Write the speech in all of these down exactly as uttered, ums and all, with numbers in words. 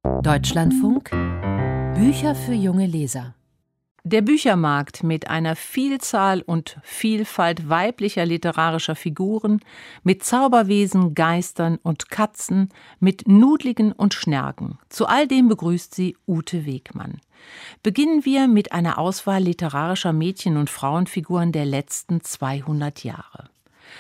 Deutschlandfunk Bücher für junge Leser. Der Büchermarkt mit einer Vielzahl und Vielfalt weiblicher literarischer Figuren, mit Zauberwesen, Geistern und Katzen, mit Nudligen und Schnärken. Zu all dem begrüßt sie Ute Wegmann. Beginnen wir mit einer Auswahl literarischer Mädchen- und Frauenfiguren der letzten zweihundert Jahre.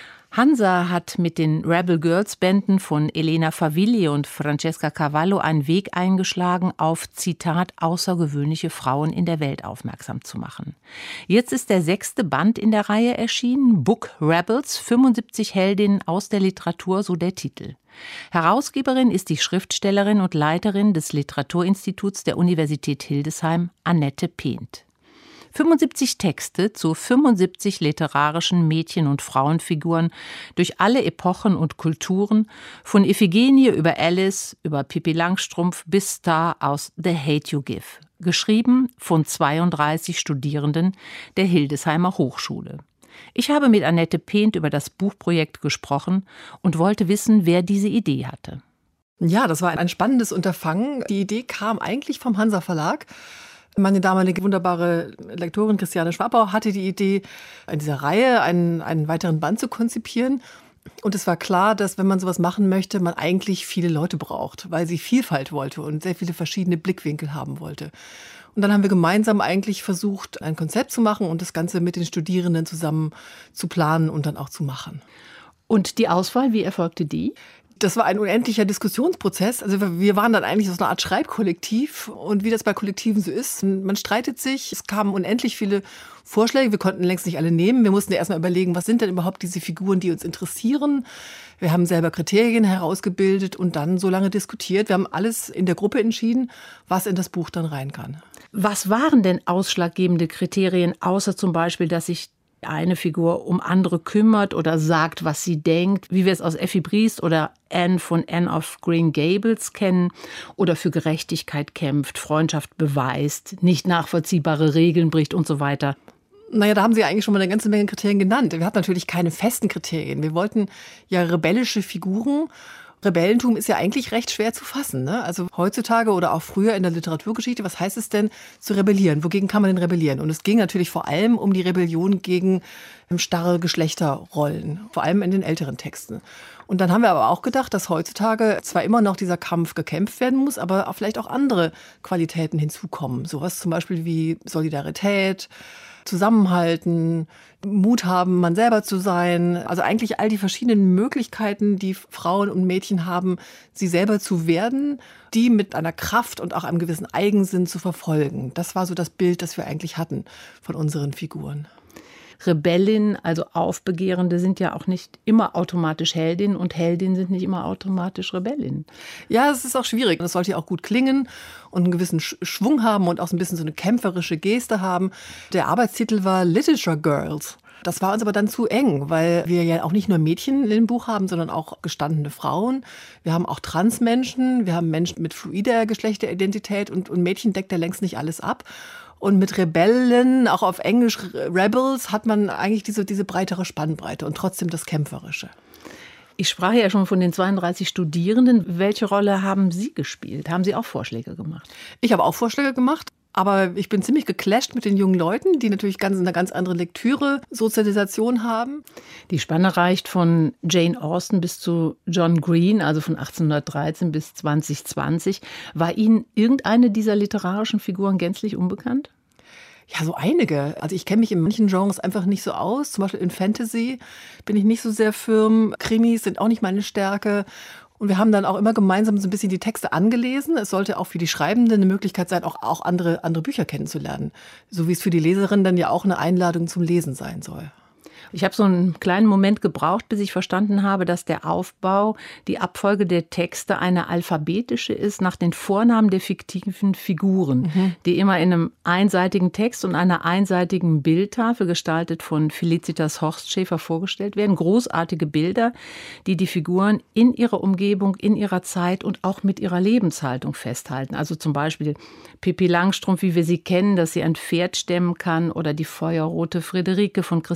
Hansa hat mit den Rebel Girls Bänden von Elena Favilli und Francesca Cavallo einen Weg eingeschlagen, auf, Zitat, außergewöhnliche Frauen in der Welt aufmerksam zu machen. Jetzt ist der sechste Band in der Reihe erschienen, Book Rebels, fünfundsiebzig Heldinnen aus der Literatur, so der Titel. Herausgeberin ist die Schriftstellerin und Leiterin des Literaturinstituts der Universität Hildesheim, Annette Pehnt. fünfundsiebzig Texte zu fünfundsiebzig literarischen Mädchen- und Frauenfiguren durch alle Epochen und Kulturen, von Iphigenie über Alice, über Pippi Langstrumpf bis Star aus The Hate You Give. Geschrieben von zweiunddreißig Studierenden der Hildesheimer Hochschule. Ich habe mit Annette Pehnt über das Buchprojekt gesprochen und wollte wissen, wer diese Idee hatte. Ja, das war ein spannendes Unterfangen. Die Idee kam eigentlich vom Hansa Verlag. Meine damalige wunderbare Lektorin Christiane Schwabau hatte die Idee, in dieser Reihe einen, einen weiteren Band zu konzipieren. Und es war klar, dass wenn man sowas machen möchte, man eigentlich viele Leute braucht, weil sie Vielfalt wollte und sehr viele verschiedene Blickwinkel haben wollte. Und dann haben wir gemeinsam eigentlich versucht, ein Konzept zu machen und das Ganze mit den Studierenden zusammen zu planen und dann auch zu machen. Und die Auswahl, wie erfolgte die? Das war ein unendlicher Diskussionsprozess. Also wir waren dann eigentlich so eine Art Schreibkollektiv. Und wie das bei Kollektiven so ist, man streitet sich. Es kamen unendlich viele Vorschläge. Wir konnten längst nicht alle nehmen. Wir mussten erst mal überlegen, was sind denn überhaupt diese Figuren, die uns interessieren. Wir haben selber Kriterien herausgebildet und dann so lange diskutiert. Wir haben alles in der Gruppe entschieden, was in das Buch dann rein kann. Was waren denn ausschlaggebende Kriterien, außer zum Beispiel, dass sich eine Figur um andere kümmert oder sagt, was sie denkt, wie wir es aus Effi Briest oder Anne von Anne of Green Gables kennen, oder für Gerechtigkeit kämpft, Freundschaft beweist, nicht nachvollziehbare Regeln bricht und so weiter? Naja, da haben Sie eigentlich schon mal eine ganze Menge Kriterien genannt. Wir hatten natürlich keine festen Kriterien. Wir wollten ja rebellische Figuren. Rebellentum ist ja eigentlich recht schwer zu fassen, ne? Also heutzutage oder auch früher in der Literaturgeschichte, was heißt es denn, zu rebellieren? Wogegen kann man denn rebellieren? Und es ging natürlich vor allem um die Rebellion gegen starre Geschlechterrollen, vor allem in den älteren Texten. Und dann haben wir aber auch gedacht, dass heutzutage zwar immer noch dieser Kampf gekämpft werden muss, aber auch vielleicht auch andere Qualitäten hinzukommen. Sowas zum Beispiel wie Solidarität, Zusammenhalten, Mut haben, man selber zu sein. Also eigentlich all die verschiedenen Möglichkeiten, die Frauen und Mädchen haben, sie selber zu werden, die mit einer Kraft und auch einem gewissen Eigensinn zu verfolgen. Das war so das Bild, das wir eigentlich hatten von unseren Figuren. Rebellinnen, also Aufbegehrende, sind ja auch nicht immer automatisch Heldinnen und Heldinnen sind nicht immer automatisch Rebellinnen. Ja, es ist auch schwierig. Das sollte ja auch gut klingen und einen gewissen Schwung haben und auch so ein bisschen so eine kämpferische Geste haben. Der Arbeitstitel war Literature Girls. Das war uns aber dann zu eng, weil wir ja auch nicht nur Mädchen in dem Buch haben, sondern auch gestandene Frauen. Wir haben auch Transmenschen, wir haben Menschen mit fluider Geschlechteridentität und, und Mädchen deckt ja längst nicht alles ab. Und mit Rebellen, auch auf Englisch Rebels, hat man eigentlich diese, diese breitere Spannbreite und trotzdem das Kämpferische. Ich sprach ja schon von den zweiunddreißig Studierenden. Welche Rolle haben Sie gespielt? Haben Sie auch Vorschläge gemacht? Ich habe auch Vorschläge gemacht. Aber ich bin ziemlich geclasht mit den jungen Leuten, die natürlich ganz, eine ganz andere Lektüre, Sozialisation haben. Die Spanne reicht von Jane Austen bis zu John Green, also von achtzehnhundertdreizehn bis zwanzig zwanzig. War Ihnen irgendeine dieser literarischen Figuren gänzlich unbekannt? Ja, so einige. Also ich kenne mich in manchen Genres einfach nicht so aus. Zum Beispiel in Fantasy bin ich nicht so sehr firm. Krimis sind auch nicht meine Stärke. Und wir haben dann auch immer gemeinsam so ein bisschen die Texte angelesen. Es sollte auch für die Schreibende eine Möglichkeit sein, auch, auch andere, andere Bücher kennenzulernen. So wie es für die Leserin dann ja auch eine Einladung zum Lesen sein soll. Ich habe so einen kleinen Moment gebraucht, bis ich verstanden habe, dass der Aufbau, die Abfolge der Texte eine alphabetische ist nach den Vornamen der fiktiven Figuren, mhm. die immer in einem einseitigen Text und einer einseitigen Bildtafel, gestaltet von Felicitas Horstschäfer, vorgestellt werden. Großartige Bilder, die die Figuren in ihrer Umgebung, in ihrer Zeit und auch mit ihrer Lebenshaltung festhalten. Also zum Beispiel Pippi Langstrumpf, wie wir sie kennen, dass sie ein Pferd stemmen kann, oder die feuerrote Friederike von Christine Nössler,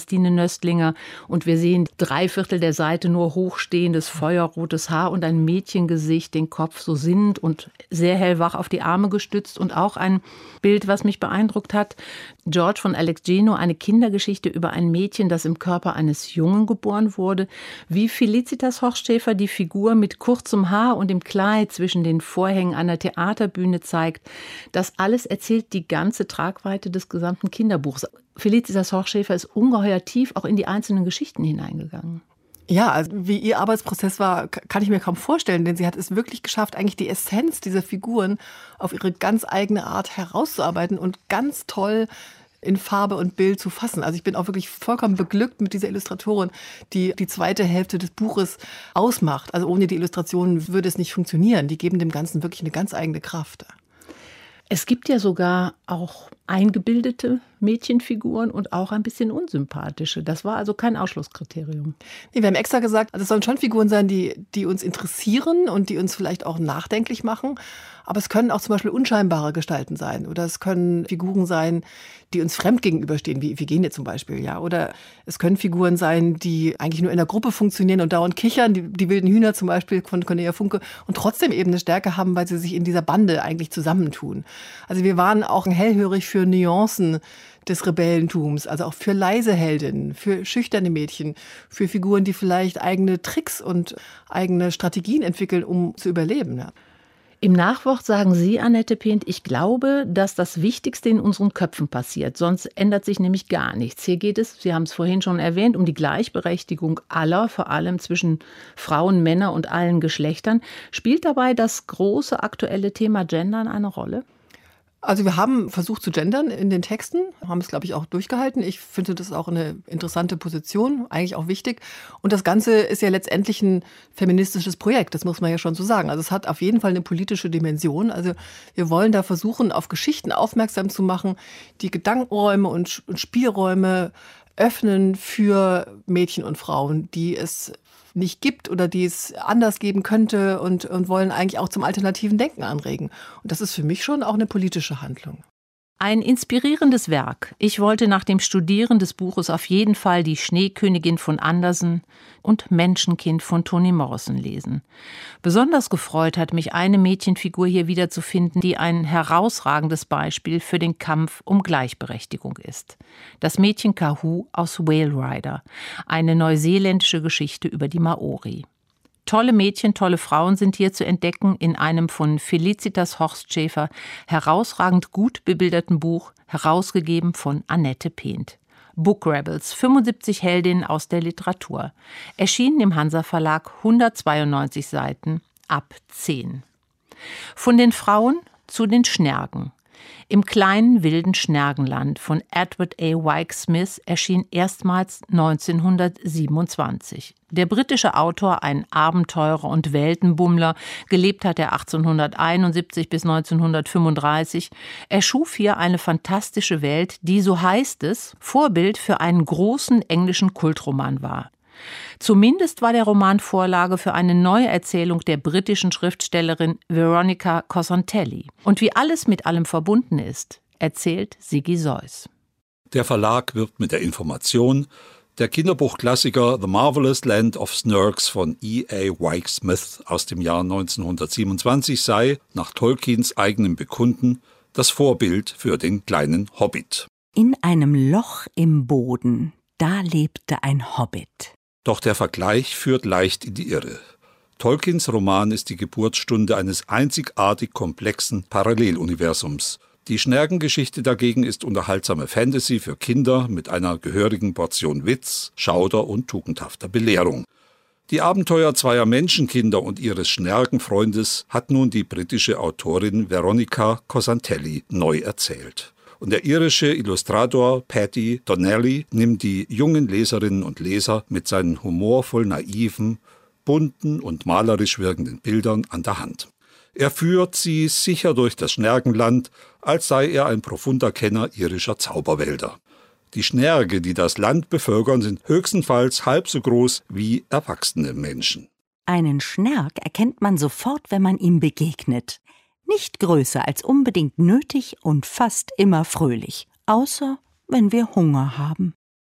Erstlinger und wir sehen drei Viertel der Seite nur hochstehendes, feuerrotes Haar und ein Mädchengesicht, den Kopf so sinnend und sehr hellwach auf die Arme gestützt. Und auch ein Bild, was mich beeindruckt hat, George von Alex Gino, eine Kindergeschichte über ein Mädchen, das im Körper eines Jungen geboren wurde, wie Felicitas Hochschäfer die Figur mit kurzem Haar und im Kleid zwischen den Vorhängen einer Theaterbühne zeigt. Das alles erzählt die ganze Tragweite des gesamten Kinderbuchs. Felicitas Hochschäfer ist ungeheuer tief auch in die einzelnen Geschichten hineingegangen. Ja, also wie ihr Arbeitsprozess war, kann ich mir kaum vorstellen, denn sie hat es wirklich geschafft, eigentlich die Essenz dieser Figuren auf ihre ganz eigene Art herauszuarbeiten und ganz toll in Farbe und Bild zu fassen. Also ich bin auch wirklich vollkommen beglückt mit dieser Illustratorin, die die zweite Hälfte des Buches ausmacht. Also ohne die Illustrationen würde es nicht funktionieren. Die geben dem Ganzen wirklich eine ganz eigene Kraft. Es gibt ja sogar auch eingebildete Mädchenfiguren und auch ein bisschen unsympathische. Das war also kein Ausschlusskriterium. Nee, wir haben extra gesagt, also es sollen schon Figuren sein, die, die uns interessieren und die uns vielleicht auch nachdenklich machen. Aber es können auch zum Beispiel unscheinbare Gestalten sein. Oder es können Figuren sein, die uns fremd gegenüberstehen, wie Iphigenie zum Beispiel. Ja? Oder es können Figuren sein, die eigentlich nur in der Gruppe funktionieren und dauernd kichern. Die, die wilden Hühner zum Beispiel von Cornelia Funke. Und trotzdem eben eine Stärke haben, weil sie sich in dieser Bande eigentlich zusammentun. Also wir waren auch hellhörig für Nuancen des Rebellentums, also auch für leise Heldinnen, für schüchterne Mädchen, für Figuren, die vielleicht eigene Tricks und eigene Strategien entwickeln, um zu überleben. Ja. Im Nachwort sagen Sie, Annette Pehnt, ich glaube, dass das Wichtigste in unseren Köpfen passiert. Sonst ändert sich nämlich gar nichts. Hier geht es, Sie haben es vorhin schon erwähnt, um die Gleichberechtigung aller, vor allem zwischen Frauen, Männern und allen Geschlechtern. Spielt dabei das große aktuelle Thema Gendern eine Rolle? Also wir haben versucht zu gendern in den Texten, haben es, glaube ich, auch durchgehalten. Ich finde das auch eine interessante Position, eigentlich auch wichtig. Und das Ganze ist ja letztendlich ein feministisches Projekt, das muss man ja schon so sagen. Also es hat auf jeden Fall eine politische Dimension. Also wir wollen da versuchen, auf Geschichten aufmerksam zu machen, die Gedankenräume und Spielräume öffnen für Mädchen und Frauen, die es nicht gibt oder die es anders geben könnte und, und wollen eigentlich auch zum alternativen Denken anregen. Und das ist für mich schon auch eine politische Handlung. Ein inspirierendes Werk. Ich wollte nach dem Studieren des Buches auf jeden Fall Die Schneekönigin von Andersen und Menschenkind von Toni Morrison lesen. Besonders gefreut hat mich eine Mädchenfigur hier wiederzufinden, die ein herausragendes Beispiel für den Kampf um Gleichberechtigung ist. Das Mädchen Kahu aus Whale Rider, eine neuseeländische Geschichte über die Maori. Tolle Mädchen, tolle Frauen sind hier zu entdecken in einem von Felicitas Hochschäfer herausragend gut bebilderten Buch, herausgegeben von Annette Pehnt. Book Rebels, fünfundsiebzig Heldinnen aus der Literatur. Erschienen im Hansa Verlag, hundertzweiundneunzig Seiten, ab zehn. Von den Frauen zu den Schergen. Im kleinen wilden Schergenland von Edward A. Wyke Smith erschien erstmals neunzehnhundertsiebenundzwanzig. Der britische Autor, ein Abenteurer und Weltenbummler, gelebt hat er achtzehnhunderteinundsiebzig bis neunzehnhundertfünfunddreißig, erschuf hier eine fantastische Welt, die, so heißt es, Vorbild für einen großen englischen Kultroman war. Zumindest war der Roman Vorlage für eine Neuerzählung der britischen Schriftstellerin Veronica Cosenteli. Und wie alles mit allem verbunden ist, erzählt Sigi Seuss. Der Verlag wirbt mit der Information, der Kinderbuchklassiker The Marvelous Land of Snurks von E A Wyke Smith aus dem Jahr neunzehnhundertsiebenundzwanzig sei, nach Tolkiens eigenem Bekunden, das Vorbild für den kleinen Hobbit. In einem Loch im Boden, da lebte ein Hobbit. Doch der Vergleich führt leicht in die Irre. Tolkiens Roman ist die Geburtsstunde eines einzigartig komplexen Paralleluniversums. Die Schergengeschichte dagegen ist unterhaltsame Fantasy für Kinder mit einer gehörigen Portion Witz, Schauder und tugendhafter Belehrung. Die Abenteuer zweier Menschenkinder und ihres Schergenfreundes hat nun die britische Autorin Veronica Cosenteli neu erzählt. Und der irische Illustrator Paddy Donnelly nimmt die jungen Leserinnen und Leser mit seinen humorvoll naiven, bunten und malerisch wirkenden Bildern an der Hand. Er führt sie sicher durch das Schergenland, als sei er ein profunder Kenner irischer Zauberwälder. Die Scherge, die das Land bevölkern, sind höchstenfalls halb so groß wie erwachsene Menschen. Einen Scherg erkennt man sofort, wenn man ihm begegnet. Nicht größer als unbedingt nötig und fast immer fröhlich, außer wenn wir Hunger haben.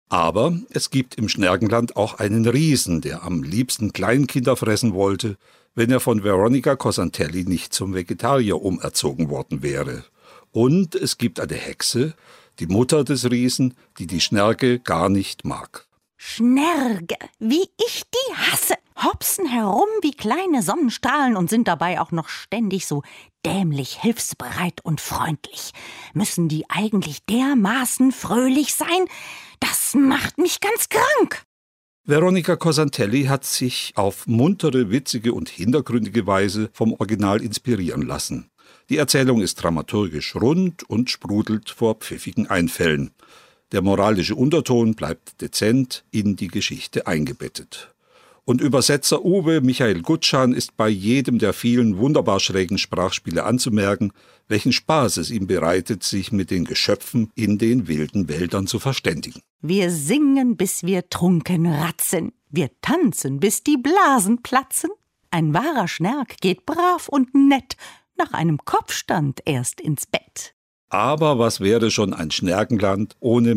Aber es gibt im Schergenland auch einen Riesen, der am liebsten Kleinkinder fressen wollte, wenn er von Veronica Cosantelli nicht zum Vegetarier umerzogen worden wäre. Und es gibt eine Hexe, die Mutter des Riesen, die die Scherge gar nicht mag. Scherge, wie ich die hasse, hopsen herum wie kleine Sonnenstrahlen und sind dabei auch noch ständig so dämlich hilfsbereit und freundlich. Müssen die eigentlich dermaßen fröhlich sein? Das macht mich ganz krank. Veronica Cosantelli hat sich auf muntere, witzige und hintergründige Weise vom Original inspirieren lassen. Die Erzählung ist dramaturgisch rund und sprudelt vor pfiffigen Einfällen. Der moralische Unterton bleibt dezent in die Geschichte eingebettet. Und Übersetzer Uwe Michael Gutschan ist bei jedem der vielen wunderbar schrägen Sprachspiele anzumerken, welchen Spaß es ihm bereitet, sich mit den Geschöpfen in den wilden Wäldern zu verständigen. Wir singen, bis wir trunken ratzen. Wir tanzen, bis die Blasen platzen. Ein wahrer Scherg geht brav und nett nach einem Kopfstand erst ins Bett. Aber was wäre schon ein Schergenland ohne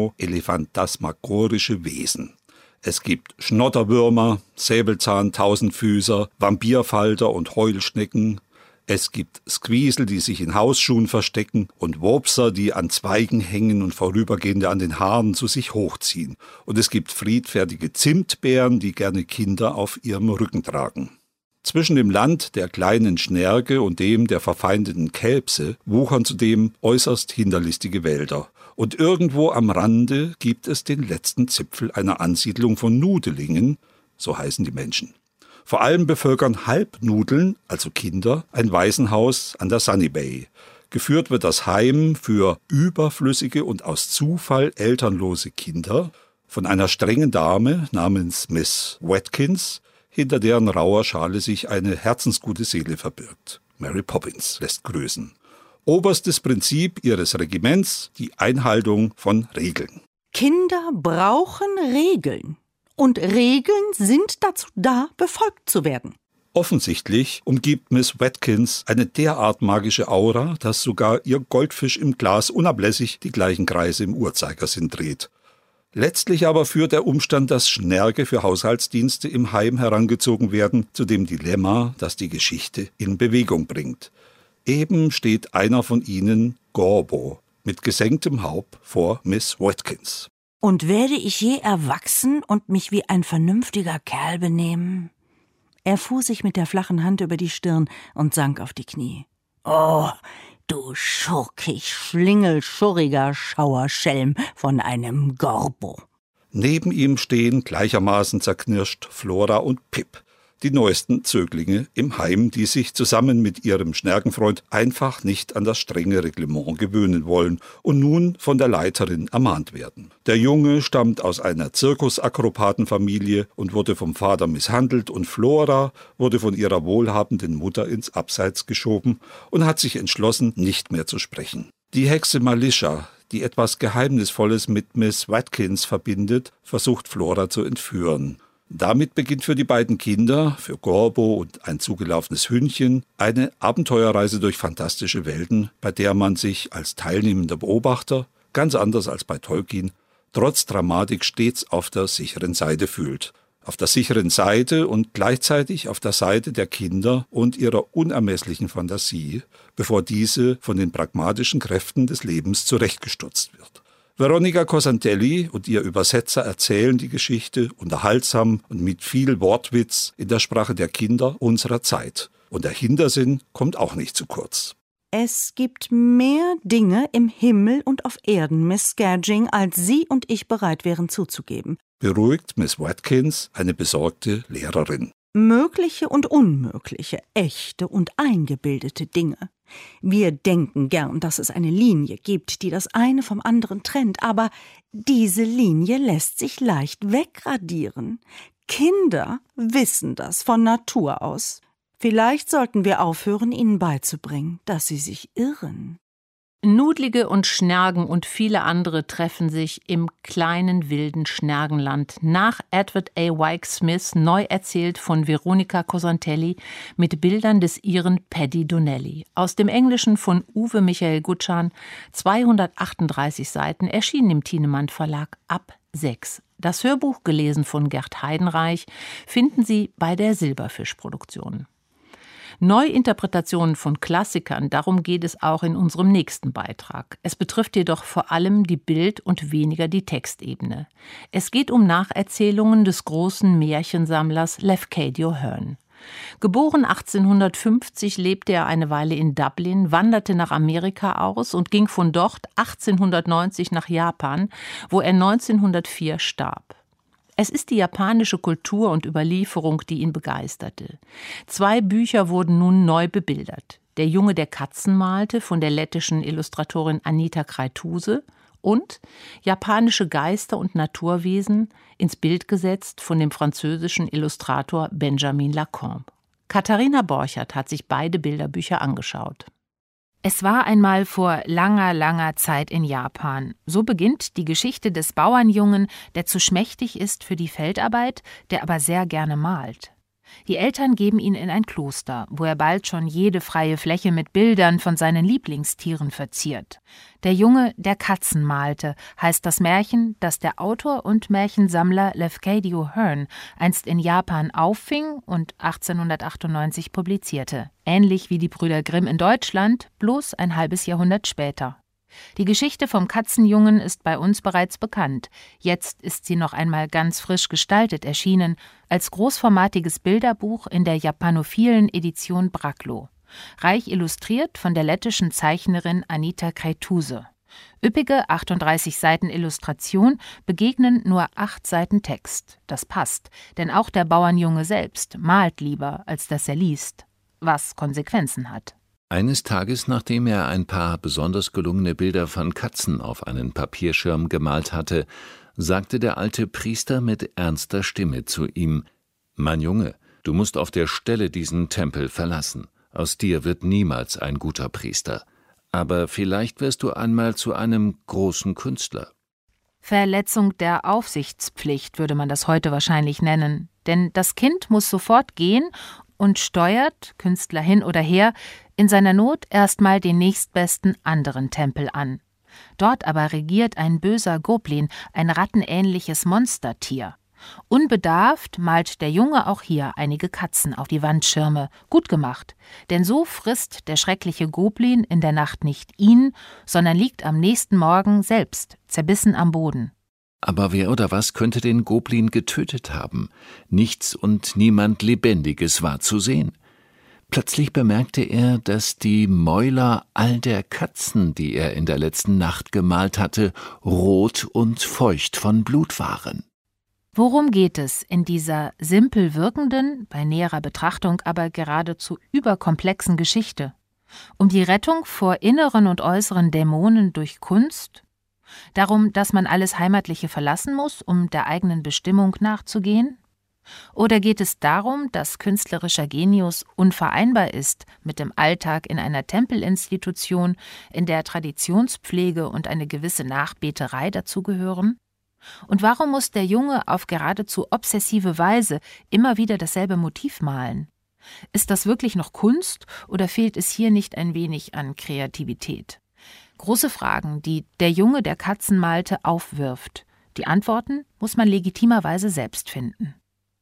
magno-elephantasmagorische Wesen? Es gibt Schnotterwürmer, Säbelzahn, Tausendfüßer, Vampirfalter und Heulschnecken. Es gibt Squeesel, die sich in Hausschuhen verstecken und Wopser, die an Zweigen hängen und Vorübergehende an den Haaren zu sich hochziehen. Und es gibt friedfertige Zimtbären, die gerne Kinder auf ihrem Rücken tragen. Zwischen dem Land der kleinen Scherge und dem der verfeindeten Kälbse wuchern zudem äußerst hinterlistige Wälder. Und irgendwo am Rande gibt es den letzten Zipfel einer Ansiedlung von Nudelingen, so heißen die Menschen. Vor allem bevölkern Halbnudeln, also Kinder, ein Waisenhaus an der Sunny Bay. Geführt wird das Heim für überflüssige und aus Zufall elternlose Kinder von einer strengen Dame namens Miss Watkins, hinter deren rauer Schale sich eine herzensgute Seele verbirgt. Mary Poppins lässt grüßen. Oberstes Prinzip ihres Regiments, die Einhaltung von Regeln. Kinder brauchen Regeln. Und Regeln sind dazu da, befolgt zu werden. Offensichtlich umgibt Miss Watkins eine derart magische Aura, dass sogar ihr Goldfisch im Glas unablässig die gleichen Kreise im Uhrzeigersinn dreht. Letztlich aber führt der Umstand, dass Scherge für Haushaltsdienste im Heim herangezogen werden, zu dem Dilemma, das die Geschichte in Bewegung bringt. Eben steht einer von ihnen, Gorbo, mit gesenktem Haupt vor Miss Watkins. Und werde ich je erwachsen und mich wie ein vernünftiger Kerl benehmen? Er fuhr sich mit der flachen Hand über die Stirn und sank auf die Knie. Oh, du schurkig, schlingelschurriger Schauerschelm von einem Gorbo. Neben ihm stehen gleichermaßen zerknirscht Flora und Pip, die neuesten Zöglinge im Heim, die sich zusammen mit ihrem Schergenfreund einfach nicht an das strenge Reglement gewöhnen wollen und nun von der Leiterin ermahnt werden. Der Junge stammt aus einer Zirkusakrobatenfamilie und wurde vom Vater misshandelt und Flora wurde von ihrer wohlhabenden Mutter ins Abseits geschoben und hat sich entschlossen, nicht mehr zu sprechen. Die Hexe Malisha, die etwas Geheimnisvolles mit Miss Watkins verbindet, versucht Flora zu entführen. Damit beginnt für die beiden Kinder, für Gorbo und ein zugelaufenes Hündchen, eine Abenteuerreise durch fantastische Welten, bei der man sich als teilnehmender Beobachter, ganz anders als bei Tolkien, trotz Dramatik stets auf der sicheren Seite fühlt. Auf der sicheren Seite und gleichzeitig auf der Seite der Kinder und ihrer unermesslichen Fantasie, bevor diese von den pragmatischen Kräften des Lebens zurechtgestutzt wird. Veronica Cosantelli und ihr Übersetzer erzählen die Geschichte unterhaltsam und mit viel Wortwitz in der Sprache der Kinder unserer Zeit. Und der Hintersinn kommt auch nicht zu kurz. Es gibt mehr Dinge im Himmel und auf Erden, Miss Scadging, als Sie und ich bereit wären zuzugeben. Beruhigt Miss Watkins, eine besorgte Lehrerin. Mögliche und unmögliche, echte und eingebildete Dinge. Wir denken gern, dass es eine Linie gibt, die das eine vom anderen trennt, aber diese Linie lässt sich leicht wegradieren. Kinder wissen das von Natur aus. Vielleicht sollten wir aufhören, ihnen beizubringen, dass sie sich irren. Nudlige und Schergen und viele andere treffen sich im kleinen wilden Schergenland nach Edward A. Wyke Smith, neu erzählt von Veronica Cosantelli mit Bildern des Iren Paddy Donnelly. Aus dem Englischen von Uwe Michael Gutschan, zweihundertachtunddreißig Seiten, erschienen im Thienemann Verlag ab sechs. Das Hörbuch, gelesen von Gerd Heidenreich, finden Sie bei der Silberfisch-Produktion. Neuinterpretationen von Klassikern, darum geht es auch in unserem nächsten Beitrag. Es betrifft jedoch vor allem die Bild- und weniger die Textebene. Es geht um Nacherzählungen des großen Märchensammlers Lafcadio Hearn. Geboren achtzehnhundertfünfzig, lebte er eine Weile in Dublin, wanderte nach Amerika aus und ging von dort achtzehnhundertneunzig nach Japan, wo er neunzehnhundertvier starb. Es ist die japanische Kultur und Überlieferung, die ihn begeisterte. Zwei Bücher wurden nun neu bebildert. Der Junge, der Katzen malte, von der lettischen Illustratorin Anita Kreituse, und Japanische Geister und Naturwesen, ins Bild gesetzt von dem französischen Illustrator Benjamin Lacombe. Katharina Borchert hat sich beide Bilderbücher angeschaut. Es war einmal vor langer, langer Zeit in Japan. So beginnt die Geschichte des Bauernjungen, der zu schmächtig ist für die Feldarbeit, der aber sehr gerne malt. Die Eltern geben ihn in ein Kloster, wo er bald schon jede freie Fläche mit Bildern von seinen Lieblingstieren verziert. Der Junge, der Katzen malte, heißt das Märchen, das der Autor und Märchensammler Lafcadio Hearn einst in Japan auffing und achtzehnhundertachtundneunzig publizierte. Ähnlich wie die Brüder Grimm in Deutschland, bloß ein halbes Jahrhundert später. Die Geschichte vom Katzenjungen ist bei uns bereits bekannt. Jetzt ist sie noch einmal ganz frisch gestaltet erschienen, als großformatiges Bilderbuch in der japanophilen Edition Braclo. Reich illustriert von der lettischen Zeichnerin Anita Kreituse. Üppige achtunddreißig Seiten Illustration begegnen nur acht Seiten Text. Das passt, denn auch der Bauernjunge selbst malt lieber, als dass er liest, was Konsequenzen hat. Eines Tages, nachdem er ein paar besonders gelungene Bilder von Katzen auf einen Papierschirm gemalt hatte, sagte der alte Priester mit ernster Stimme zu ihm: »Mein Junge, du musst auf der Stelle diesen Tempel verlassen. Aus dir wird niemals ein guter Priester. Aber vielleicht wirst du einmal zu einem großen Künstler.« Verletzung der Aufsichtspflicht würde man das heute wahrscheinlich nennen. Denn das Kind muss sofort gehen und steuert, Künstler hin oder her, in seiner Not erstmal den nächstbesten anderen Tempel an. Dort aber regiert ein böser Goblin, ein rattenähnliches Monstertier. Unbedarft malt der Junge auch hier einige Katzen auf die Wandschirme. Gut gemacht, denn so frisst der schreckliche Goblin in der Nacht nicht ihn, sondern liegt am nächsten Morgen selbst, zerbissen am Boden. Aber wer oder was könnte den Goblin getötet haben? Nichts und niemand Lebendiges war zu sehen. Plötzlich bemerkte er, dass die Mäuler all der Katzen, die er in der letzten Nacht gemalt hatte, rot und feucht von Blut waren. Worum geht es in dieser simpel wirkenden, bei näherer Betrachtung aber geradezu überkomplexen Geschichte? Um die Rettung vor inneren und äußeren Dämonen durch Kunst? Darum, dass man alles Heimatliche verlassen muss, um der eigenen Bestimmung nachzugehen? Oder geht es darum, dass künstlerischer Genius unvereinbar ist mit dem Alltag in einer Tempelinstitution, in der Traditionspflege und eine gewisse Nachbeterei dazugehören? Und warum muss der Junge auf geradezu obsessive Weise immer wieder dasselbe Motiv malen? Ist das wirklich noch Kunst oder fehlt es hier nicht ein wenig an Kreativität? Große Fragen, die der Junge, der Katzen malte, aufwirft. Die Antworten muss man legitimerweise selbst finden.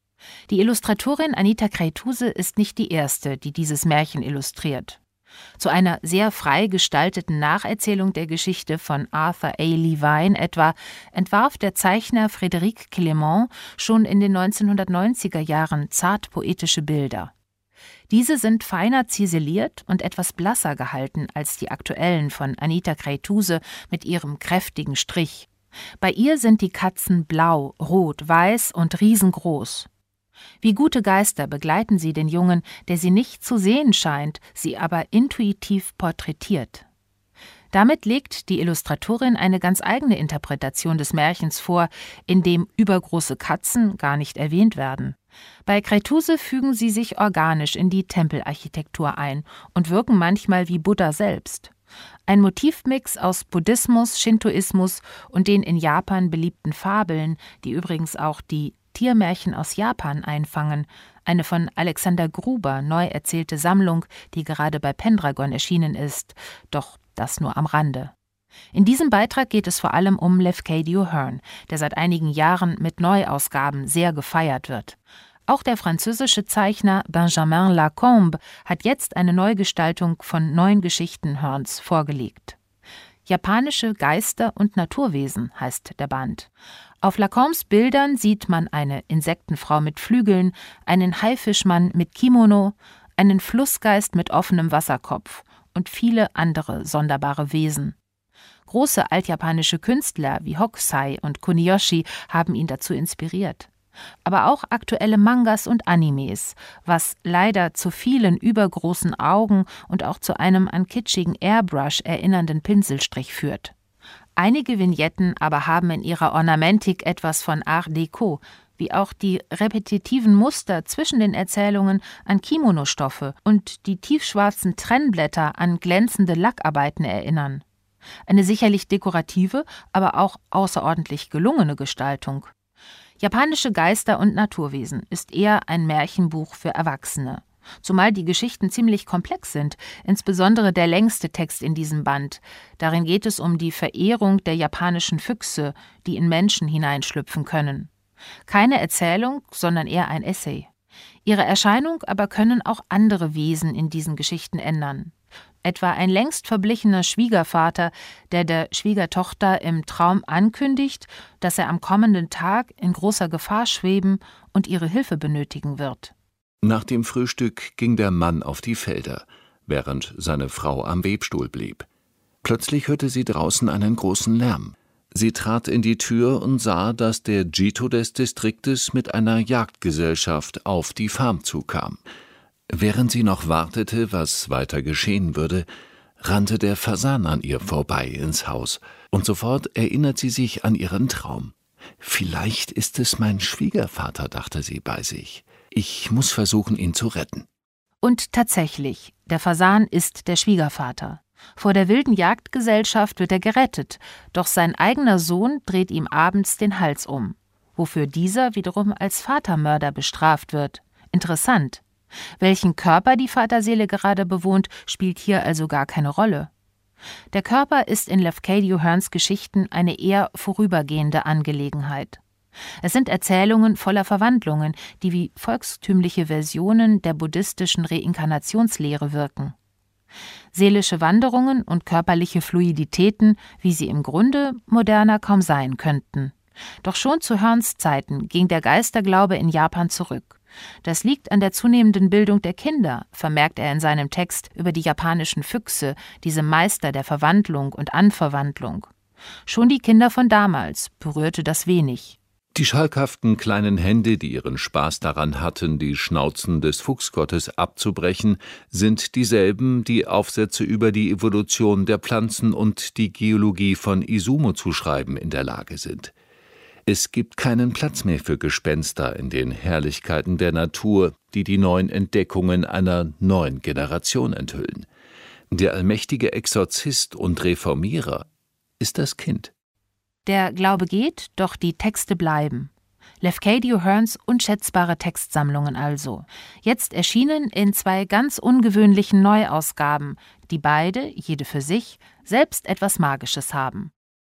Die Illustratorin Anita Kreituse ist nicht die erste, die dieses Märchen illustriert. Zu einer sehr frei gestalteten Nacherzählung der Geschichte von Arthur A. Levine etwa entwarf der Zeichner Frédéric Clément schon in den neunzehnhundertneunziger Jahren zart poetische Bilder. Diese sind feiner ziseliert und etwas blasser gehalten als die aktuellen von Anita Kreituse mit ihrem kräftigen Strich. Bei ihr sind die Katzen blau, rot, weiß und riesengroß. Wie gute Geister begleiten sie den Jungen, der sie nicht zu sehen scheint, sie aber intuitiv porträtiert. Damit legt die Illustratorin eine ganz eigene Interpretation des Märchens vor, in dem übergroße Katzen gar nicht erwähnt werden. Bei Kreituse fügen sie sich organisch in die Tempelarchitektur ein und wirken manchmal wie Buddha selbst. Ein Motivmix aus Buddhismus, Shintoismus und den in Japan beliebten Fabeln, die übrigens auch die Tiermärchen aus Japan einfangen, eine von Alexander Gruber neu erzählte Sammlung, die gerade bei Pendragon erschienen ist, doch das nur am Rande. In diesem Beitrag geht es vor allem um Lafcadio Hearn, der seit einigen Jahren mit Neuausgaben sehr gefeiert wird. Auch der französische Zeichner Benjamin Lacombe hat jetzt eine Neugestaltung von neun Geschichten Hearns vorgelegt. Japanische Geister und Naturwesen heißt der Band. Auf Lacombes Bildern sieht man eine Insektenfrau mit Flügeln, einen Haifischmann mit Kimono, einen Flussgeist mit offenem Wasserkopf und viele andere sonderbare Wesen. Große altjapanische Künstler wie Hokusai und Kuniyoshi haben ihn dazu inspiriert. Aber auch aktuelle Mangas und Animes, was leider zu vielen übergroßen Augen und auch zu einem an kitschigen Airbrush erinnernden Pinselstrich führt. Einige Vignetten aber haben in ihrer Ornamentik etwas von Art Deco, wie auch die repetitiven Muster zwischen den Erzählungen an Kimono-Stoffe und die tiefschwarzen Trennblätter an glänzende Lackarbeiten erinnern. Eine sicherlich dekorative, aber auch außerordentlich gelungene Gestaltung. Japanische Geister und Naturwesen ist eher ein Märchenbuch für Erwachsene. Zumal die Geschichten ziemlich komplex sind, insbesondere der längste Text in diesem Band. Darin geht es um die Verehrung der japanischen Füchse, die in Menschen hineinschlüpfen können. Keine Erzählung, sondern eher ein Essay. Ihre Erscheinung aber können auch andere Wesen in diesen Geschichten ändern. Etwa ein längst verblichener Schwiegervater, der der Schwiegertochter im Traum ankündigt, dass er am kommenden Tag in großer Gefahr schweben und ihre Hilfe benötigen wird. Nach dem Frühstück ging der Mann auf die Felder, während seine Frau am Webstuhl blieb. Plötzlich hörte sie draußen einen großen Lärm. Sie trat in die Tür und sah, dass der Jito des Distriktes mit einer Jagdgesellschaft auf die Farm zukam. Während sie noch wartete, was weiter geschehen würde, rannte der Fasan an ihr vorbei ins Haus, und sofort erinnert sie sich an ihren Traum. »Vielleicht ist es mein Schwiegervater«, dachte sie bei sich. »Ich muss versuchen, ihn zu retten.« Und tatsächlich, der Fasan ist der Schwiegervater. Vor der wilden Jagdgesellschaft wird er gerettet, doch sein eigener Sohn dreht ihm abends den Hals um, wofür dieser wiederum als Vatermörder bestraft wird. Interessant. Welchen Körper die Vaterseele gerade bewohnt, spielt hier also gar keine Rolle. Der Körper ist in Lafcadio Hearns Geschichten eine eher vorübergehende Angelegenheit. Es sind Erzählungen voller Verwandlungen, die wie volkstümliche Versionen der buddhistischen Reinkarnationslehre wirken. Seelische Wanderungen und körperliche Fluiditäten, wie sie im Grunde moderner kaum sein könnten. Doch schon zu Hearns Zeiten ging der Geisterglaube in Japan zurück. Das liegt an der zunehmenden Bildung der Kinder, vermerkt er in seinem Text über die japanischen Füchse, diese Meister der Verwandlung und Anverwandlung. Schon die Kinder von damals berührte das wenig. Die schalkhaften kleinen Hände, die ihren Spaß daran hatten, die Schnauzen des Fuchsgottes abzubrechen, sind dieselben, die Aufsätze über die Evolution der Pflanzen und die Geologie von Izumo zu schreiben in der Lage sind. Es gibt keinen Platz mehr für Gespenster in den Herrlichkeiten der Natur, die die neuen Entdeckungen einer neuen Generation enthüllen. Der allmächtige Exorzist und Reformierer ist das Kind. Der Glaube geht, doch die Texte bleiben. Lafcadio Hearns unschätzbare Textsammlungen also. Jetzt erschienen in zwei ganz ungewöhnlichen Neuausgaben, die beide, jede für sich, selbst etwas Magisches haben.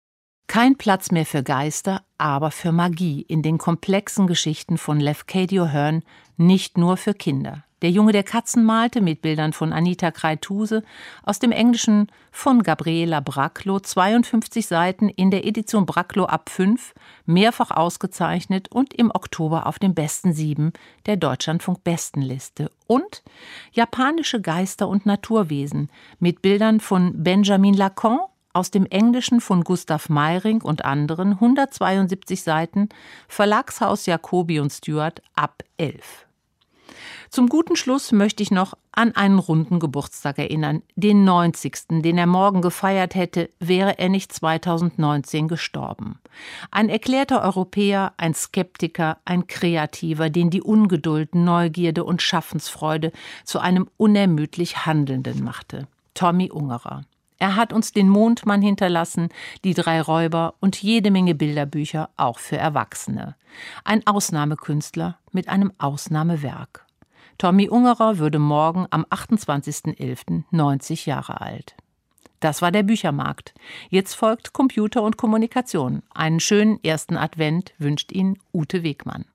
Kein Platz mehr für Geister, aber für Magie in den komplexen Geschichten von Lafcadio Hearn, nicht nur für Kinder. Der Junge, der Katzen malte, mit Bildern von Anita Kreituse, aus dem Englischen von Gabriela Braclo, zweiundfünfzig Seiten in der Edition Braclo ab fünf, mehrfach ausgezeichnet und im Oktober auf den besten sieben der Deutschlandfunk-Bestenliste. Und japanische Geister und Naturwesen mit Bildern von Benjamin Lacan, aus dem Englischen von Gustav Meiring und anderen, hundertzweiundsiebzig Seiten, Verlagshaus Jacobi und Stewart ab elf. Zum guten Schluss möchte ich noch an einen runden Geburtstag erinnern, den neunzigsten, den er morgen gefeiert hätte, wäre er nicht zweitausendneunzehn gestorben. Ein erklärter Europäer, ein Skeptiker, ein Kreativer, den die Ungeduld, Neugierde und Schaffensfreude zu einem unermüdlich Handelnden machte. Tommy Ungerer. Er hat uns den Mondmann hinterlassen, die drei Räuber und jede Menge Bilderbücher, auch für Erwachsene. Ein Ausnahmekünstler mit einem Ausnahmewerk. Tommy Ungerer würde morgen am achtundzwanzigsten elften neunzig Jahre alt. Das war der Büchermarkt. Jetzt folgt Computer und Kommunikation. Einen schönen ersten Advent wünscht Ihnen Ute Wegmann.